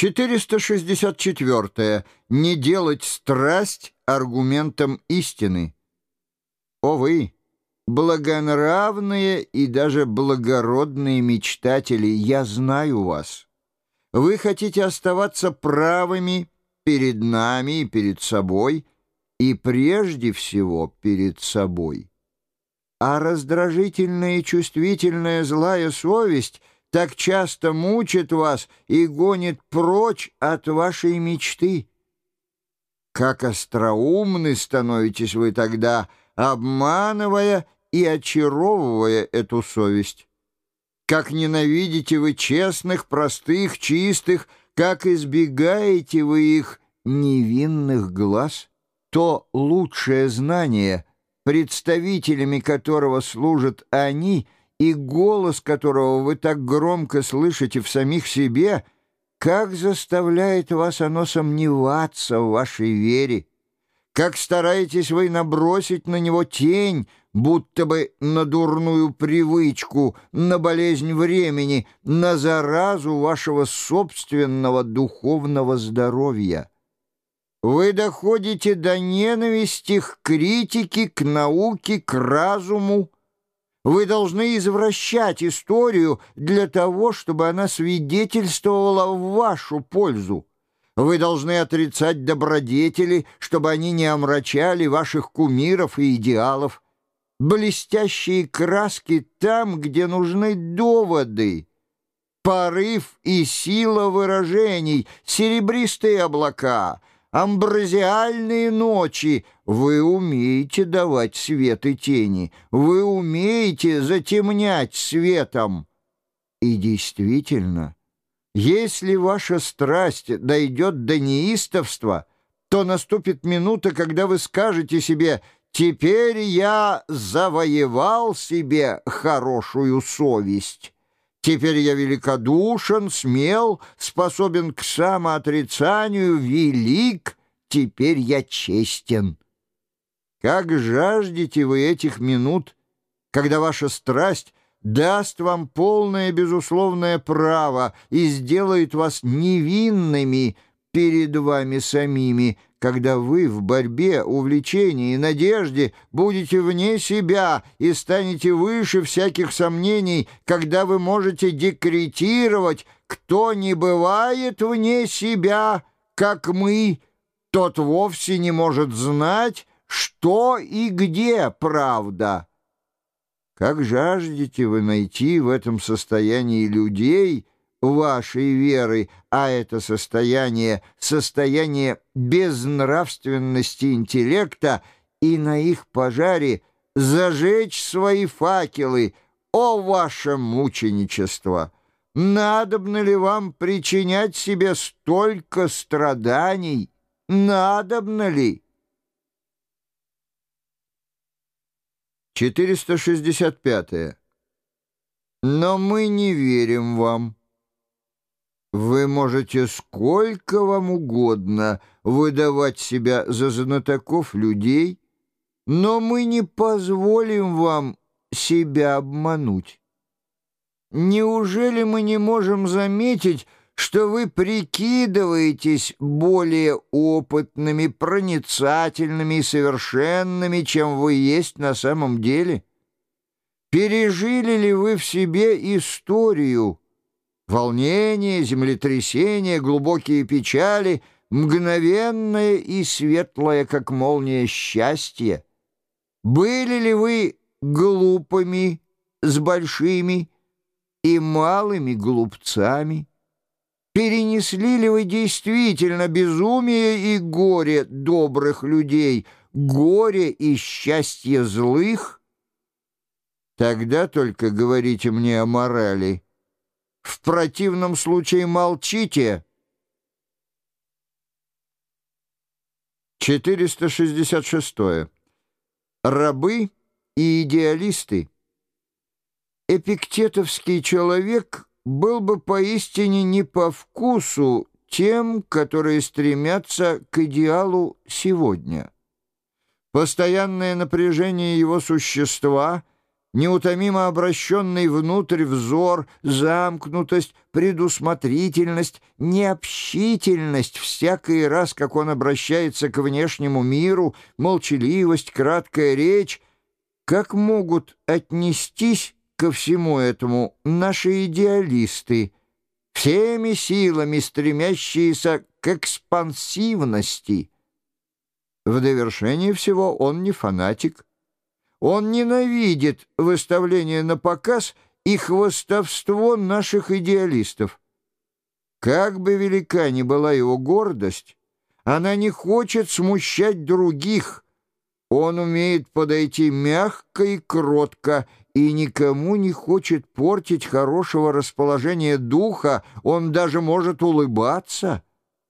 464. Не делать страсть аргументом истины. О вы, благонравные и даже благородные мечтатели, я знаю вас. Вы хотите оставаться правыми перед нами и перед собой, и прежде всего перед собой. А раздражительная и чувствительная злая совесть так часто мучит вас и гонит прочь от вашей мечты. Как остроумны становитесь вы тогда, обманывая и очаровывая эту совесть. Как ненавидите вы честных, простых, чистых, как избегаете вы их невинных глаз. То лучшее знание, представителями которого служат они, и голос которого вы так громко слышите в самих себе, как заставляет вас оно сомневаться в вашей вере, как стараетесь вы набросить на него тень, будто бы на дурную привычку, на болезнь времени, на заразу вашего собственного духовного здоровья. Вы доходите до ненависти к критике, к науке, к разуму. Вы должны извращать историю для того, чтобы она свидетельствовала в вашу пользу. Вы должны отрицать добродетели, чтобы они не омрачали ваших кумиров и идеалов. Блестящие краски там, где нужны доводы. Порыв и сила выражений, серебристые облака, амбразиальные ночи. Вы умеете давать свет и тени, вы умеете затемнять светом. И действительно, если ваша страсть дойдет до неистовства, то наступит минута, когда вы скажете себе: «Теперь я завоевал себе хорошую совесть». Теперь я великодушен, смел, способен к самоотрицанию, велик, теперь я честен. Как жаждете вы этих минут, когда ваша страсть даст вам полное безусловное право и сделает вас невинными перед вами самими, когда вы в борьбе, увлечении и надежде будете вне себя и станете выше всяких сомнений, когда вы можете декретировать: кто не бывает вне себя, как мы, тот вовсе не может знать, что и где правда. Как жаждете вы найти в этом состоянии людей вашей веры, а это состояние безнравственности интеллекта, и на их пожаре зажечь свои факелы. О, ваше мученичество! Надобно ли вам причинять себе столько страданий? Надобно ли? 465. Но мы не верим вам. Вы можете сколько вам угодно выдавать себя за знатоков людей, но мы не позволим вам себя обмануть. Неужели мы не можем заметить, что вы прикидываетесь более опытными, проницательными и совершенными, чем вы есть на самом деле? Пережили ли вы в себе историю, волнение, землетрясение, глубокие печали, мгновенное и светлое, как молния, счастье? Были ли вы глупыми с большими и малыми глупцами? Перенесли ли вы действительно безумие и горе добрых людей, горе и счастье злых? Тогда только говорите мне о морали. В противном случае молчите. 466. Рабы и идеалисты. Эпиктетовский человек был бы поистине не по вкусу тем, которые стремятся к идеалу сегодня. Постоянное напряжение его существа неутомимо обращенный внутрь взор, замкнутость, предусмотрительность, необщительность всякий раз, как он обращается к внешнему миру, молчаливость, краткая речь, как могут отнестись ко всему этому наши идеалисты, всеми силами стремящиеся к экспансивности? В довершение всего он не фанатик. Он ненавидит выставление на показ и хвастовство наших идеалистов. Как бы велика ни была его гордость, она не хочет смущать других. Он умеет подойти мягко и кротко, и никому не хочет портить хорошего расположения духа, он даже может улыбаться.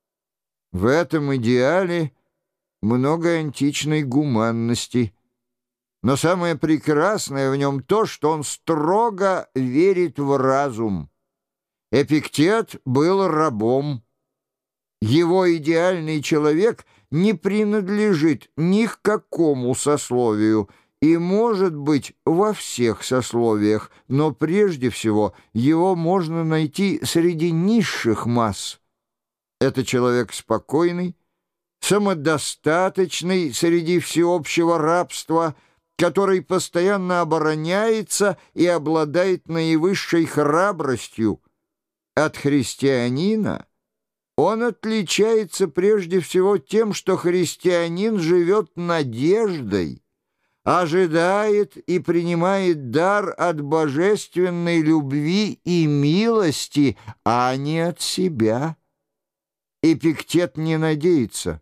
В этом идеале много античной гуманности. Но самое прекрасное в нем то, что он строго верит в разум. Эпиктет был рабом. Его идеальный человек не принадлежит ни к какому сословию и, может быть, во всех сословиях, но прежде всего его можно найти среди низших масс. Это человек спокойный, самодостаточный среди всеобщего рабства, который постоянно обороняется и обладает наивысшей храбростью. От христианина он отличается прежде всего тем, что христианин живет надеждой, ожидает и принимает дар от божественной любви и милости, а не от себя. Эпиктет не надеется.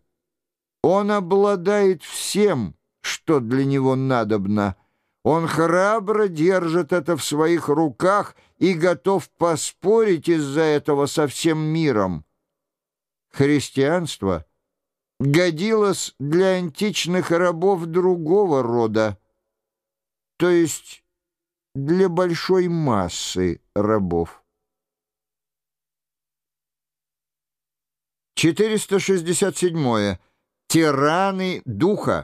Он обладает всем, что для него надобно. Он храбро держит это в своих руках и готов поспорить из-за этого со всем миром. Христианство годилось для античных рабов другого рода, то есть для большой массы рабов. 467. Тираны духа.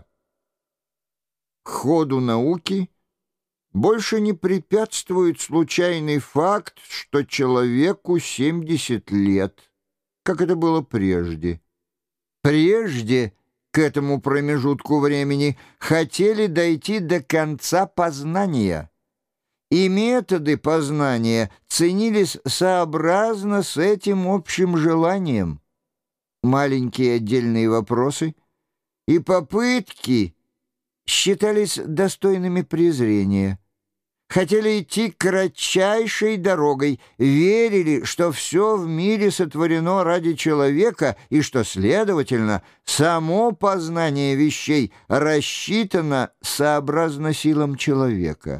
Ходу науки больше не препятствует случайный факт, что человеку 70 лет, как это было прежде. Прежде к этому промежутку времени хотели дойти до конца познания, и методы познания ценились сообразно с этим общим желанием. Маленькие отдельные вопросы и попытки считались достойными презрения. Хотели идти кратчайшей дорогой, верили, что все в мире сотворено ради человека и что, следовательно, само познание вещей рассчитано сообразно силам человека.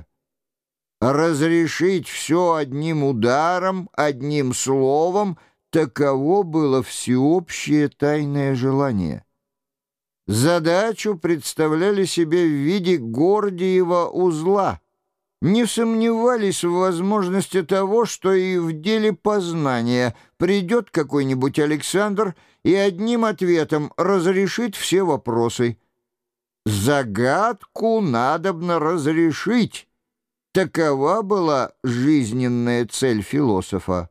Разрешить все одним ударом, одним словом — таково было всеобщее тайное желание. Задачу представляли себе в виде Гордиева узла, не сомневались в возможности того, что и в деле познания придет какой-нибудь Александр и одним ответом разрешит все вопросы. Загадку надобно разрешить. Такова была жизненная цель философа.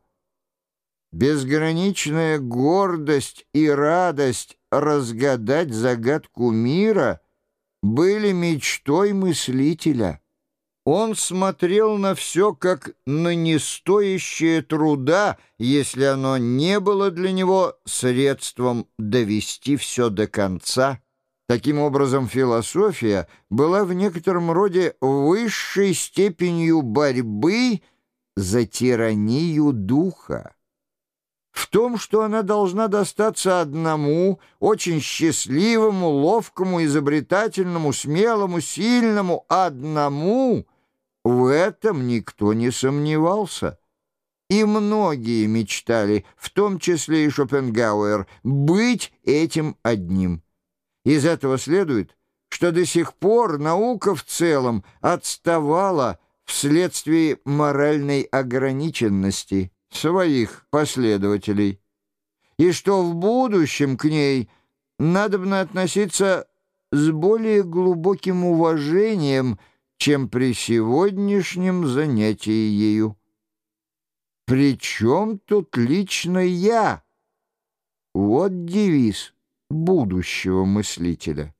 Безграничная гордость и радость разгадать загадку мира были мечтой мыслителя. Он смотрел на все как на нестоящее труда, если оно не было для него средством довести все до конца. Таким образом, философия была в некотором роде высшей степенью борьбы за тиранию духа. В том, что она должна достаться одному, очень счастливому, ловкому, изобретательному, смелому, сильному, одному, в этом никто не сомневался. И многие мечтали, в том числе и Шопенгауэр, быть этим одним. Из этого следует, что до сих пор наука в целом отставала вследствие моральной ограниченности своих последователей, и что в будущем к ней надобно относиться с более глубоким уважением, чем при сегодняшнем занятии ею. Причем тут лично я? Вот девиз будущего мыслителя.